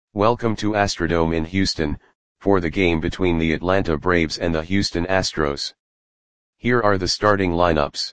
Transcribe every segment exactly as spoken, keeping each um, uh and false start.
Welcome to Astrodome in Houston, for the game between the Atlanta Braves and the Houston Astros. Here are the starting lineups.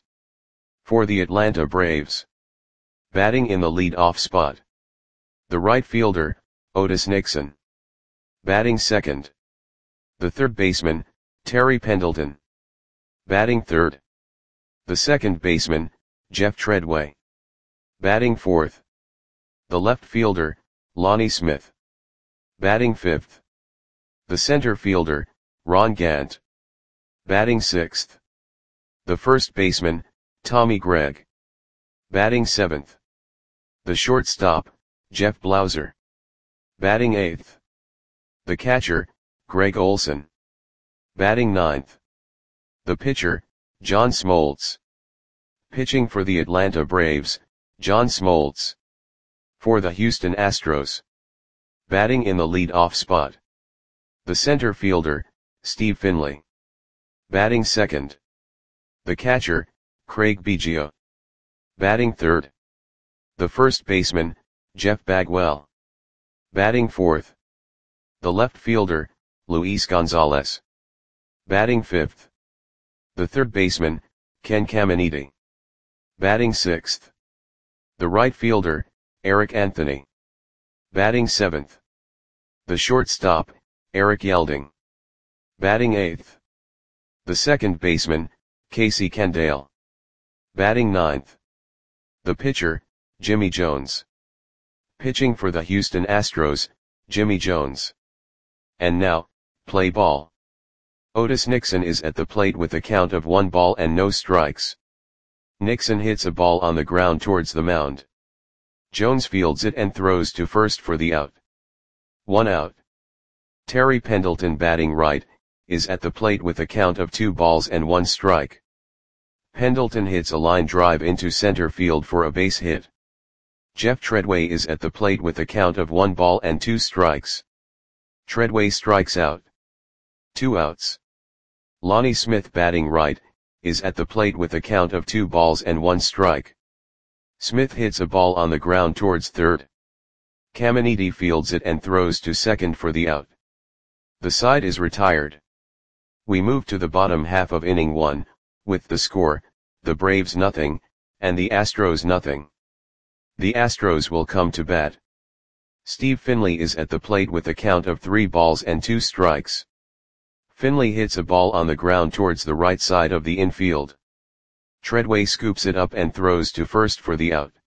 For the Atlanta Braves. Batting in the lead-off spot. The right fielder, Otis Nixon. Batting second. The third baseman, Terry Pendleton. Batting third. The second baseman, Jeff Treadway. Batting fourth. The left fielder, Lonnie Smith. Batting fifth. The center fielder, Ron Gant. Batting sixth. The first baseman, Tommy Gregg. Batting seventh. The shortstop, Jeff Blauser. Batting eighth. The catcher, Greg Olson. Batting ninth. The pitcher, John Smoltz. Pitching for the Atlanta Braves, John Smoltz. For the Houston Astros. Batting in the lead-off spot. The center fielder, Steve Finley. Batting second. The catcher, Craig Biggio. Batting third. The first baseman, Jeff Bagwell. Batting fourth. The left fielder, Luis Gonzalez. Batting fifth. The third baseman, Ken Caminiti. Batting sixth. The right fielder, Eric Anthony. Batting seventh. The shortstop, Eric Yelding. Batting eighth. The second baseman, Casey Kendall. Batting ninth. The pitcher, Jimmy Jones. Pitching for the Houston Astros, Jimmy Jones. And now, play ball. Otis Nixon is at the plate with a count of one ball and no strikes. Nixon hits a ball on the ground towards the mound. Jones fields it and throws to first for the out. One out. Terry Pendleton, batting right, is at the plate with a count of two balls and one strike. Pendleton hits a line drive into center field for a base hit. Jeff Treadway is at the plate with a count of one ball and two strikes. Treadway strikes out. Two outs. Lonnie Smith, batting right, is at the plate with a count of two balls and one strike. Smith hits a ball on the ground towards third. Caminiti fields it and throws to second for the out. The side is retired. We move to the bottom half of inning one, with the score, the Braves nothing, and the Astros nothing. The Astros will come to bat. Steve Finley is at the plate with a count of three balls and two strikes. Finley hits a ball on the ground towards the right side of the infield. Treadway scoops it up and throws to first for the out.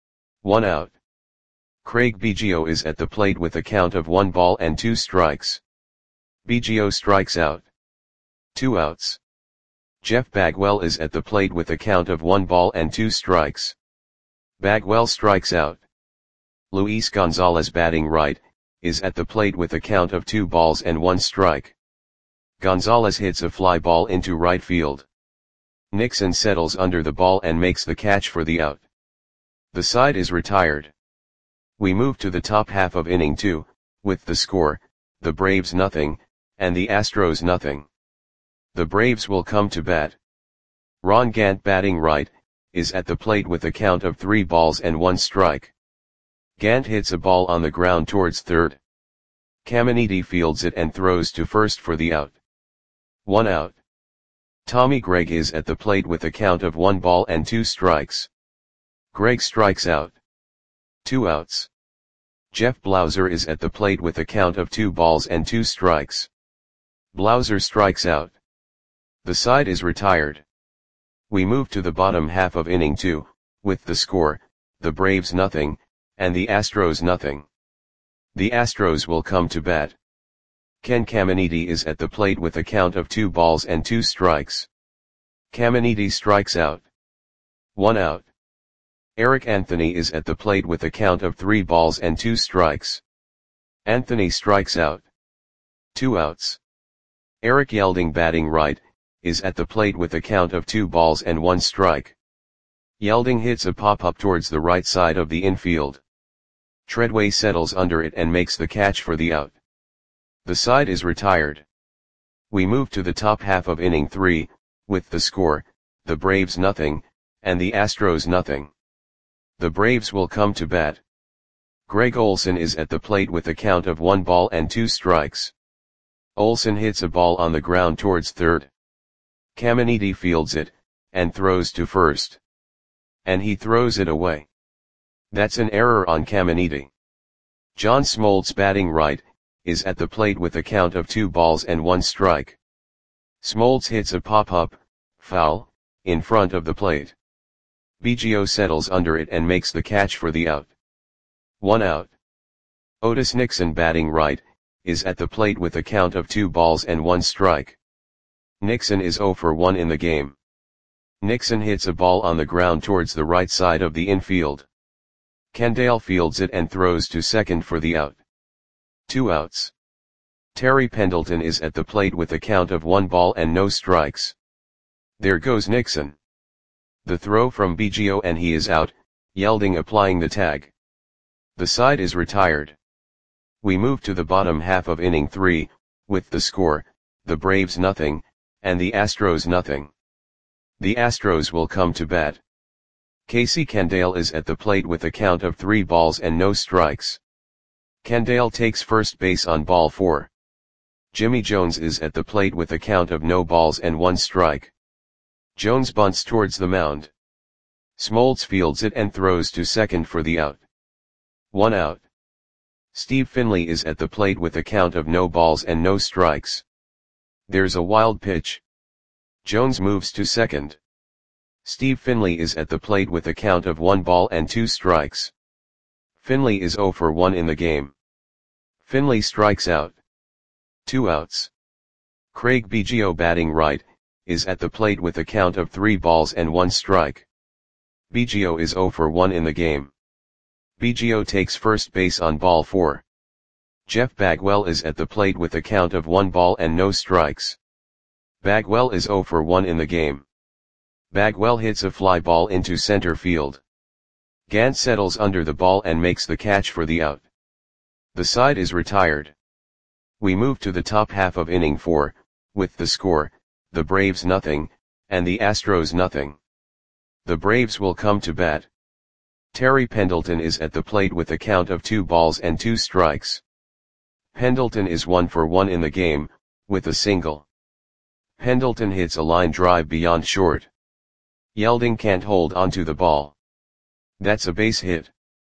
One out. Craig Biggio is at the plate with a count of one ball and two strikes. Biggio strikes out. Two outs. Jeff Bagwell is at the plate with a count of one ball and two strikes. Bagwell strikes out. Luis Gonzalez, batting right, is at the plate with a count of two balls and one strike. Gonzalez hits a fly ball into right field. Nixon settles under the ball and makes the catch for the out. The side is retired. We move to the top half of inning two, with the score, the Braves nothing, and the Astros nothing. The Braves will come to bat. Ron Gant, batting right, is at the plate with a count of three balls and one strike. Gant hits a ball on the ground towards third. Caminiti fields it and throws to first for the out. One out. Tommy Gregg is at the plate with a count of one ball and two strikes. Gregg strikes out. Two outs. Jeff Blauser is at the plate with a count of two balls and two strikes. Blauser strikes out. The side is retired. We move to the bottom half of inning two, with the score, the Braves nothing, and the Astros nothing. The Astros will come to bat. Ken Caminiti is at the plate with a count of two balls and two strikes. Caminiti strikes out. One out. Eric Anthony is at the plate with a count of three balls and two strikes. Anthony strikes out. Two outs. Eric Yelding, batting right, is at the plate with a count of two balls and one strike. Yelding hits a pop-up towards the right side of the infield. Treadway settles under it and makes the catch for the out. The side is retired. We move to the top half of inning three, with the score, the Braves nothing, and the Astros nothing. The Braves will come to bat. Greg Olson is at the plate with a count of one ball and two strikes. Olson hits a ball on the ground towards third. Caminiti fields it, and throws to first. And he throws it away. That's an error on Caminiti. John Smoltz, batting right, is at the plate with a count of two balls and one strike. Smoltz hits a pop-up, foul, in front of the plate. Biggio settles under it and makes the catch for the out. One out. Otis Nixon, batting right, is at the plate with a count of two balls and one strike. Nixon is zero for one in the game. Nixon hits a ball on the ground towards the right side of the infield. Kendall fields it and throws to second for the out. Two outs. Terry Pendleton is at the plate with a count of one ball and no strikes. There goes Nixon. The throw from Biggio and he is out, Yelding applying the tag. The side is retired. We move to the bottom half of inning three, with the score, the Braves nothing, and the Astros nothing. The Astros will come to bat. Casey Kendall is at the plate with a count of three balls and no strikes. Kendall takes first base on ball four. Jimmy Jones is at the plate with a count of no balls and one strike. Jones bunts towards the mound. Smoltz fields it and throws to second for the out. One out. Steve Finley is at the plate with a count of no balls and no strikes. There's a wild pitch. Jones moves to second. Steve Finley is at the plate with a count of one ball and two strikes. Finley is zero for one in the game. Finley strikes out. Two outs. Craig Biggio, batting right, is at the plate with a count of three balls and one strike. Biggio is zero for one in the game. Biggio takes first base on ball four. Jeff Bagwell is at the plate with a count of one ball and no strikes. Bagwell is zero for one in the game. Bagwell hits a fly ball into center field. Gant settles under the ball and makes the catch for the out. The side is retired. We move to the top half of inning four, with the score, the Braves nothing, and the Astros nothing. The Braves will come to bat. Terry Pendleton is at the plate with a count of two balls and two strikes. Pendleton is one for one in the game, with a single. Pendleton hits a line drive beyond short. Yelding can't hold onto the ball. That's a base hit.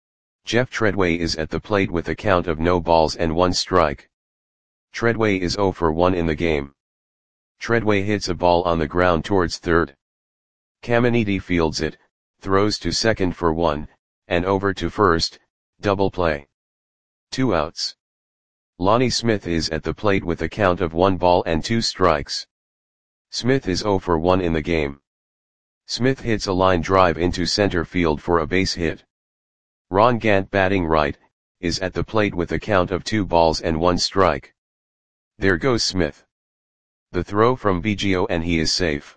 Jeff Treadway is at the plate with a count of no balls and one strike. Treadway is zero for one in the game. Treadway hits a ball on the ground towards third. Caminiti fields it, throws to second for one, and over to first, double play. Two outs. Lonnie Smith is at the plate with a count of one ball and two strikes. Smith is zero for one in the game. Smith hits a line drive into center field for a base hit. Ron Gant, batting right, is at the plate with a count of two balls and one strike. There goes Smith. The throw from Biggio and he is safe.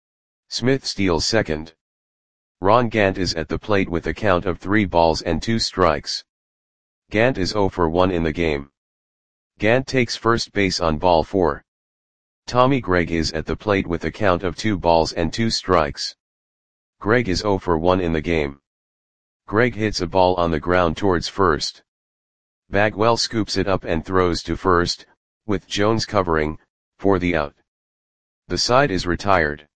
Smith steals second. Ron Gant is at the plate with a count of three balls and two strikes. Gant is zero for one in the game. Gant takes first base on ball four. Tommy Gregg is at the plate with a count of two balls and two strikes. Gregg is zero for one in the game. Gregg hits a ball on the ground towards first. Bagwell scoops it up and throws to first, with Jones covering, for the out. The side is retired.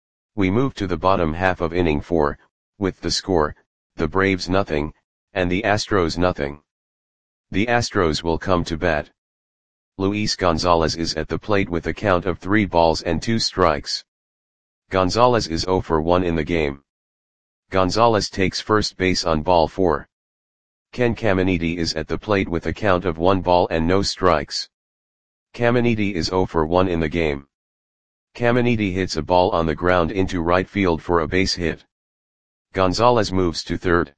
We move to the bottom half of inning four, with the score, the Braves nothing, and the Astros nothing. The Astros will come to bat. Luis Gonzalez is at the plate with a count of three balls and two strikes. Gonzalez is zero for one in the game. Gonzalez takes first base on ball four. Ken Caminiti is at the plate with a count of one ball and no strikes. Caminiti is zero for one in the game. Caminiti hits a ball on the ground into right field for a base hit. Gonzalez moves to third.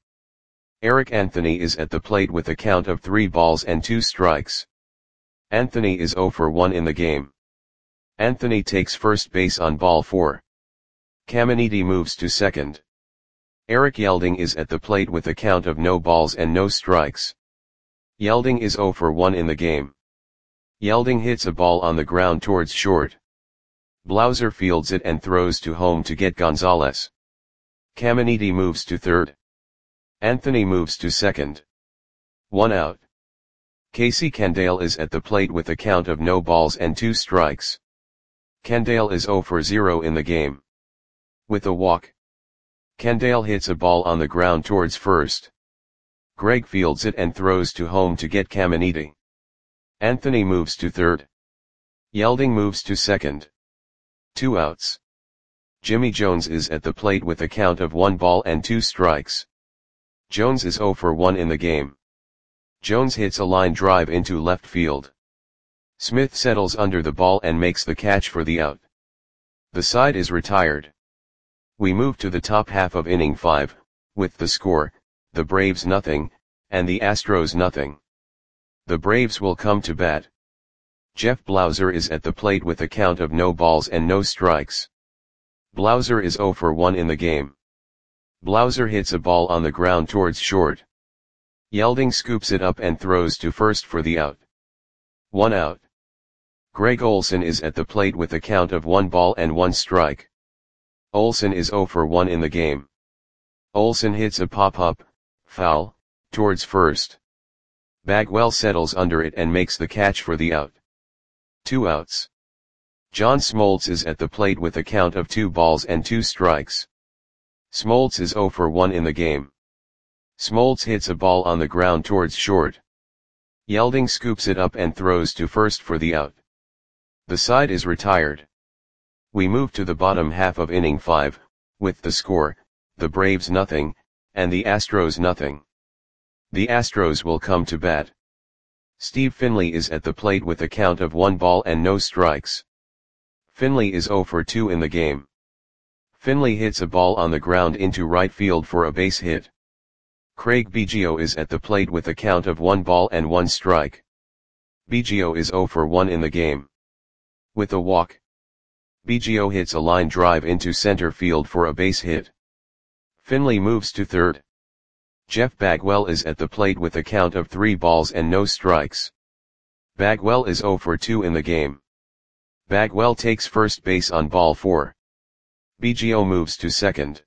Eric Anthony is at the plate with a count of three balls and two strikes. Anthony is zero for one in the game. Anthony takes first base on ball four. Caminiti moves to second. Eric Yelding is at the plate with a count of no balls and no strikes. Yelding is zero for one in the game. Yelding hits a ball on the ground towards short. Blauser fields it and throws to home to get Gonzalez. Caminiti moves to third. Anthony moves to second. One out. Casey Candale is at the plate with a count of no balls and two strikes. Candale is zero for zero in the game. With a walk, Candale hits a ball on the ground towards first. Greg fields it and throws to home to get Caminiti. Anthony moves to third. Yelding moves to second. Two outs. Jimmy Jones is at the plate with a count of one ball and two strikes. Jones is zero for one in the game. Jones hits a line drive into left field. Smith settles under the ball and makes the catch for the out. The side is retired. We move to the top half of inning five, with the score, the Braves nothing, and the Astros nothing. The Braves will come to bat. Jeff Blauser is at the plate with a count of no balls and no strikes. Blauser is zero for one in the game. Blauser hits a ball on the ground towards short. Yelding scoops it up and throws to first for the out. One out. Greg Olson is at the plate with a count of one ball and one strike. Olson is zero for one in the game. Olson hits a pop-up, foul, towards first. Bagwell settles under it and makes the catch for the out. Two outs. John Smoltz is at the plate with a count of two balls and two strikes. Smoltz is zero for one in the game. Smoltz hits a ball on the ground towards short. Yelding scoops it up and throws to first for the out. The side is retired. We move to the bottom half of inning five, with the score, the Braves nothing, and the Astros nothing. The Astros will come to bat. Steve Finley is at the plate with a count of one ball and no strikes. Finley is zero for two in the game. Finley hits a ball on the ground into right field for a base hit. Craig Biggio is at the plate with a count of one ball and one strike. Biggio is zero for one in the game. With a walk, Biggio hits a line drive into center field for a base hit. Finley moves to third. Jeff Bagwell is at the plate with a count of three balls and no strikes. Bagwell is zero for two in the game. Bagwell takes first base on ball four. Biggio moves to second.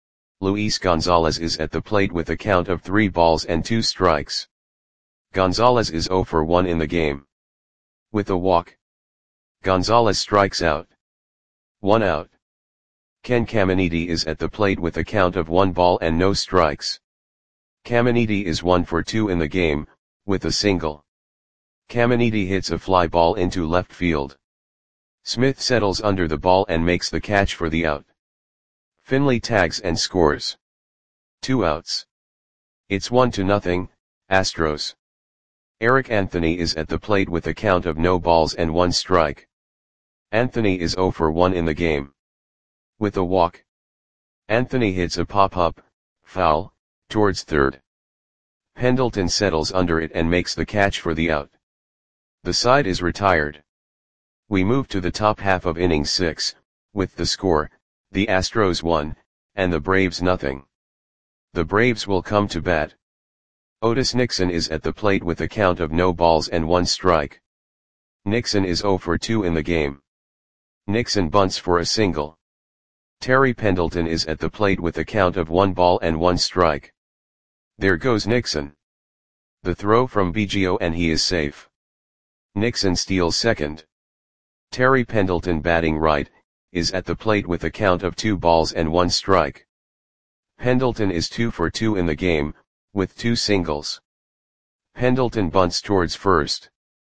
Luis Gonzalez is at the plate with a count of three balls and two strikes. Gonzalez is zero for one in the game. With a walk, Gonzalez strikes out. One out. Ken Caminiti is at the plate with a count of one ball and no strikes. Caminiti is one for two in the game, with a single. Caminiti hits a fly ball into left field. Smith settles under the ball and makes the catch for the out. Finley tags and scores. Two outs. It's one to nothing, Astros. Eric Anthony is at the plate with a count of no balls and one strike. Anthony is zero for one in the game. With a walk, Anthony hits a pop-up, foul, towards third. Pendleton settles under it and makes the catch for the out. The side is retired. We move to the top half of inning six, with the score, the Astros one, and the Braves nothing. The Braves will come to bat. Otis Nixon is at the plate with a count of no balls and one strike. Nixon is zero for two in the game. Nixon bunts for a single. Terry Pendleton is at the plate with a count of one ball and one strike. There goes Nixon. The throw from Biggio and he is safe. Nixon steals second. Terry Pendleton, batting right, is at the plate with a count of two balls and one strike. Pendleton is two for two in the game, with two singles. Pendleton bunts towards first.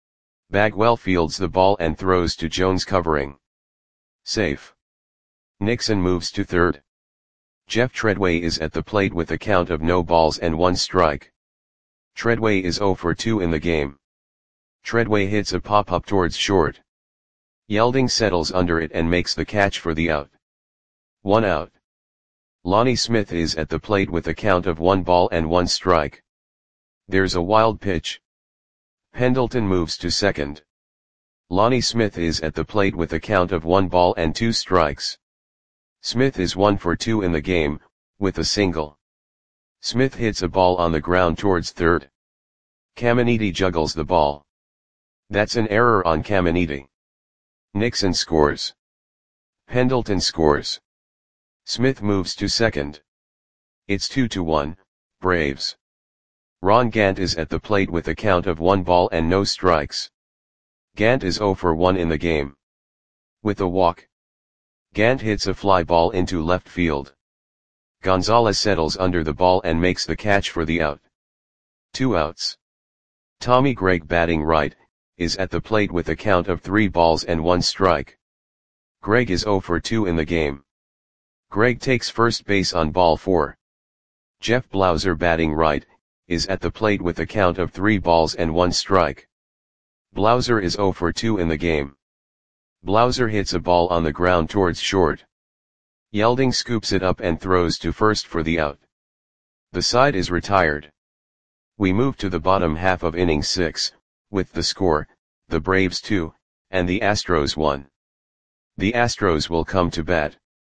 Bagwell fields the ball and throws to Jones covering. Safe. Nixon moves to third. Jeff Treadway is at the plate with a count of no balls and one strike. Treadway is zero for two in the game. Treadway hits a pop-up towards short. Yelding settles under it and makes the catch for the out. One out. Lonnie Smith is at the plate with a count of one ball and one strike. There's a wild pitch. Pendleton moves to second. Lonnie Smith is at the plate with a count of one ball and two strikes. Smith is one for two in the game, with a single. Smith hits a ball on the ground towards third. Caminiti juggles the ball. That's an error on Caminiti. Nixon scores. Pendleton scores. Smith moves to second. It's two to one, Braves. Ron Gant is at the plate with a count of one ball and no strikes. Gant is zero for one in the game. With a walk, Gant hits a fly ball into left field. Gonzalez settles under the ball and makes the catch for the out. Two outs. Tommy Gregg, batting right, is at the plate with a count of three balls and one strike. Gregg is zero for two in the game. Gregg takes first base on ball four. Jeff Blauser, batting right, is at the plate with a count of three balls and one strike. Blauser is zero for two in the game. Blauser hits a ball on the ground towards short. Yelding scoops it up and throws to first for the out. The side is retired. We move to the bottom half of inning six, with the score, the Braves two, and the Astros one. The Astros will come to bat.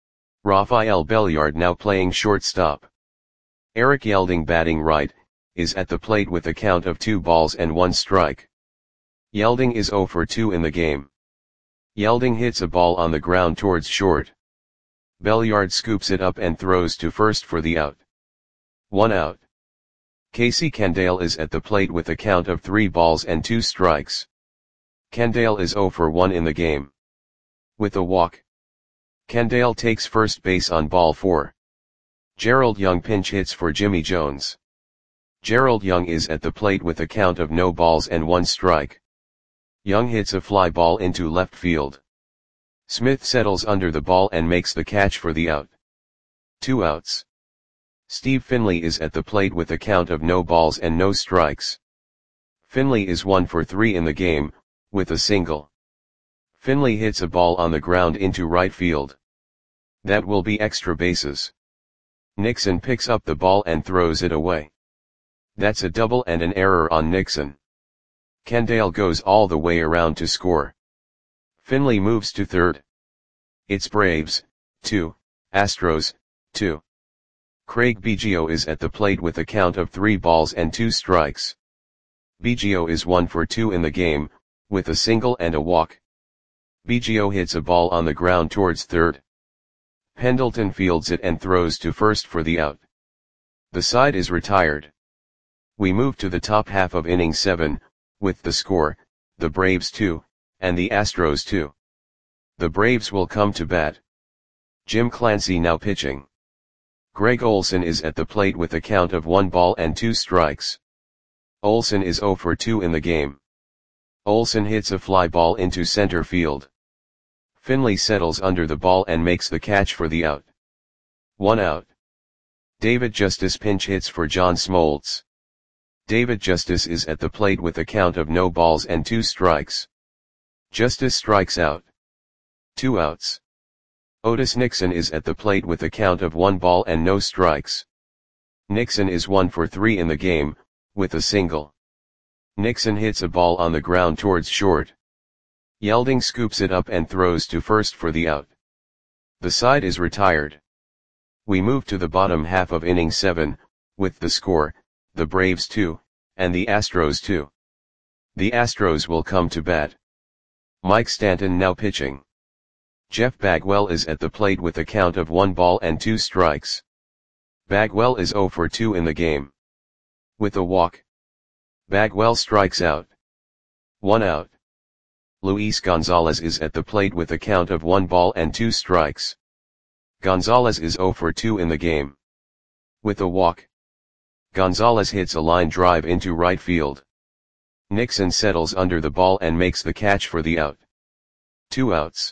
Rafael Belliard, now playing shortstop. Eric Yelding, batting right, is at the plate with a count of two balls and one strike. Yelding is zero for two in the game. Yelding hits a ball on the ground towards short. Belliard scoops it up and throws to first for the out. One out. Casey Candale is at the plate with a count of three balls and two strikes. Candale is zero for one in the game. With a walk, Candale takes first base on ball four. Gerald Young pinch hits for Jimmy Jones. Gerald Young is at the plate with a count of no balls and one strike. Young hits a fly ball into left field. Smith settles under the ball and makes the catch for the out. Two outs. Steve Finley is at the plate with a count of no balls and no strikes. Finley is one for three in the game, with a single. Finley hits a ball on the ground into right field. That will be extra bases. Nixon picks up the ball and throws it away. That's a double and an error on Nixon. Candale goes all the way around to score. Finley moves to third. It's Braves, two, Astros, two. Craig Biggio is at the plate with a count of three balls and two strikes. Biggio is one for two in the game, with a single and a walk. Biggio hits a ball on the ground towards third. Pendleton fields it and throws to first for the out. The side is retired. We move to the top half of inning seven, with the score, the Braves two, and the Astros two. The Braves will come to bat. Jim Clancy now pitching. Greg Olson is at the plate with a count of one ball and two strikes. Olson is zero for two in the game. Olson hits a fly ball into center field. Finley settles under the ball and makes the catch for the out. One out. David Justice pinch hits for John Smoltz. David Justice is at the plate with a count of no balls and two strikes. Justice strikes out. Two outs. Otis Nixon is at the plate with a count of one ball and no strikes. Nixon is one for three in the game, with a single. Nixon hits a ball on the ground towards short. Yelding scoops it up and throws to first for the out. The side is retired. We move to the bottom half of inning seven, with the score, the Braves two, and the Astros two. The Astros will come to bat. Mike Stanton now pitching. Jeff Bagwell is at the plate with a count of one ball and two strikes. Bagwell is zero for two in the game. With a walk, Bagwell strikes out. One out. Luis Gonzalez is at the plate with a count of one ball and two strikes. Gonzalez is zero for two in the game. With a walk, Gonzalez hits a line drive into right field. Nixon settles under the ball and makes the catch for the out. Two outs.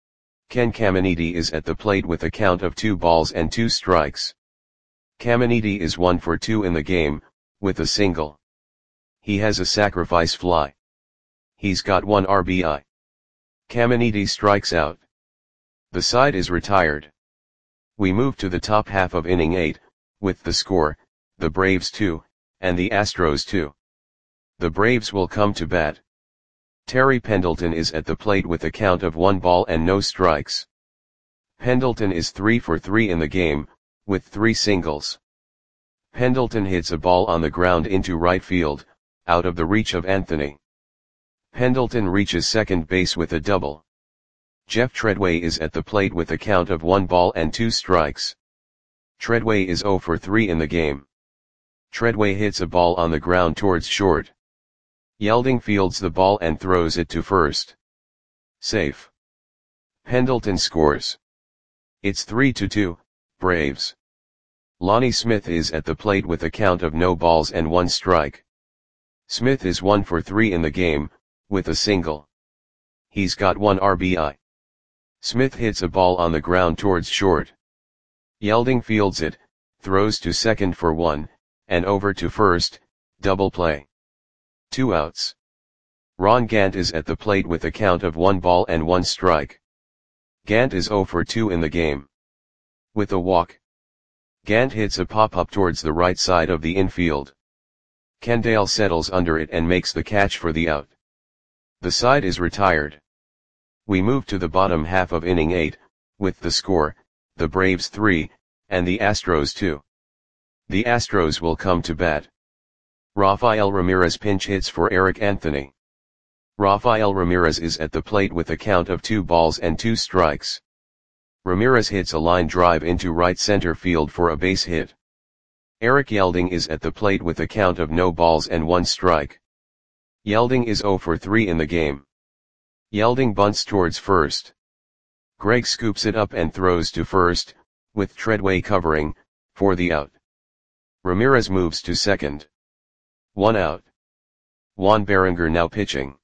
Ken Caminiti is at the plate with a count of two balls and two strikes. Caminiti is one for two in the game, with a single. He has a sacrifice fly. He's got one R B I. Caminiti strikes out. The side is retired. We move to the top half of inning eight, with the score, the Braves two, and the Astros two. The Braves will come to bat. Terry Pendleton is at the plate with a count of one ball and no strikes. Pendleton is three for three in the game, with three singles. Pendleton hits a ball on the ground into right field, out of the reach of Anthony. Pendleton reaches second base with a double. Jeff Treadway is at the plate with a count of one ball and two strikes. Treadway is zero for three in the game. Treadway hits a ball on the ground towards short. Yelding fields the ball and throws it to first. Safe. Pendleton scores. It's three to two, Braves. Lonnie Smith is at the plate with a count of no balls and one strike. Smith is one for three in the game, with a single. He's got one R B I. Smith hits a ball on the ground towards short. Yelding fields it, throws to second for one, and over to first, double play. Two outs. Ron Gant is at the plate with a count of one ball and one strike. Gant is zero for two in the game. With a walk. Gant hits a pop-up towards the right side of the infield. Kendall settles under it and makes the catch for the out. The side is retired. We move to the bottom half of inning eight, with the score, the Braves three, and the Astros two. The Astros will come to bat. Rafael Ramirez pinch hits for Eric Anthony. Rafael Ramirez is at the plate with a count of two balls and two strikes. Ramirez hits a line drive into right center field for a base hit. Eric Yelding is at the plate with a count of no balls and one strike. Yelding is zero for three in the game. Yelding bunts towards first. Greg scoops it up and throws to first, with Treadway covering, for the out. Ramirez moves to second. One out. Juan Berenger now pitching.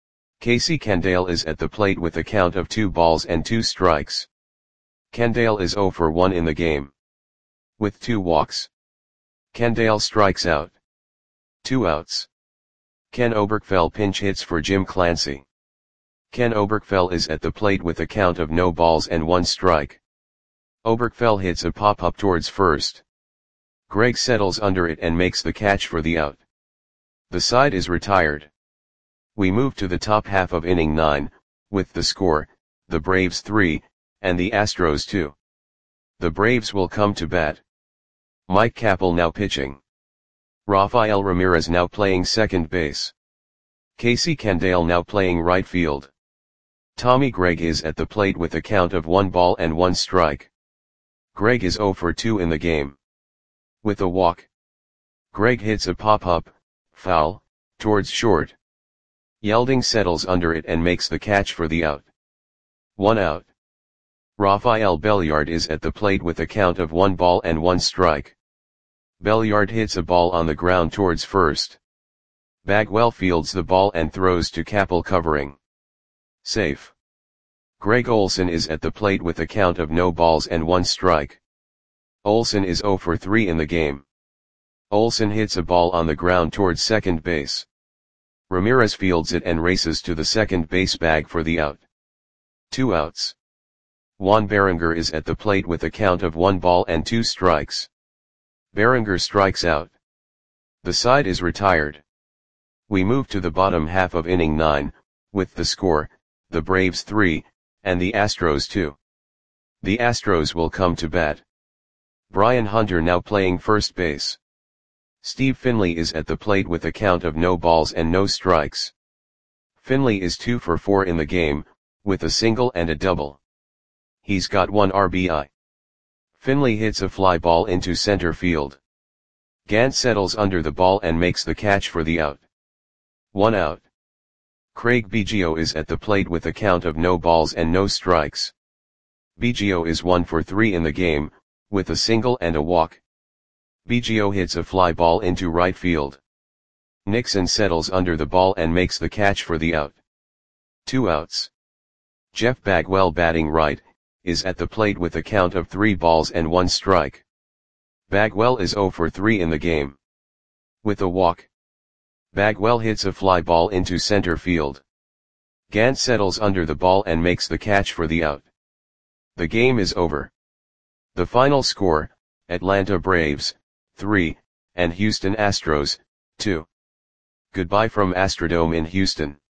Casey Kendall is at the plate with a count of two balls and two strikes. Kendall is zero for one in the game. With two walks. Kendall strikes out. Two outs. Ken Oberkfell pinch hits for Jim Clancy. Ken Oberkfell is at the plate with a count of no balls and one strike. Oberkfell hits a pop-up towards first. Greg settles under it and makes the catch for the out. The side is retired. We move to the top half of inning nine, with the score, the Braves three, and the Astros two. The Braves will come to bat. Mike Capel now pitching. Rafael Ramirez now playing second base. Casey Kendall now playing right field. Tommy Gregg is at the plate with a count of one ball and one strike. Gregg is zero for two in the game. With a walk. Gregg hits a pop-up, foul, towards short. Yelding settles under it and makes the catch for the out. One out. Rafael Belliard is at the plate with a count of one ball and one strike. Belliard hits a ball on the ground towards first. Bagwell fields the ball and throws to Capel covering. Safe. Greg Olson is at the plate with a count of no balls and one strike. Olson is zero for three in the game. Olson hits a ball on the ground towards second base. Ramirez fields it and races to the second base bag for the out. Two outs. Juan Berenger is at the plate with a count of one ball and two strikes. Berenger strikes out. The side is retired. We move to the bottom half of inning nine, with the score, the Braves three, and the Astros two. The Astros will come to bat. Brian Hunter now playing first base. Steve Finley is at the plate with a count of no balls and no strikes. Finley is two for four in the game, with a single and a double. He's got one R B I. Finley hits a fly ball into center field. Gant settles under the ball and makes the catch for the out. One out. Craig Biggio is at the plate with a count of no balls and no strikes. Biggio is one for three in the game, with a single and a walk. Biggio hits a fly ball into right field. Nixon settles under the ball and makes the catch for the out. Two outs. Jeff Bagwell batting right, is at the plate with a count of three balls and one strike. Bagwell is zero for three in the game. With a walk. Bagwell hits a fly ball into center field. Gant settles under the ball and makes the catch for the out. The game is over. The final score, Atlanta Braves, three, and Houston Astros, two. Goodbye from Astrodome in Houston.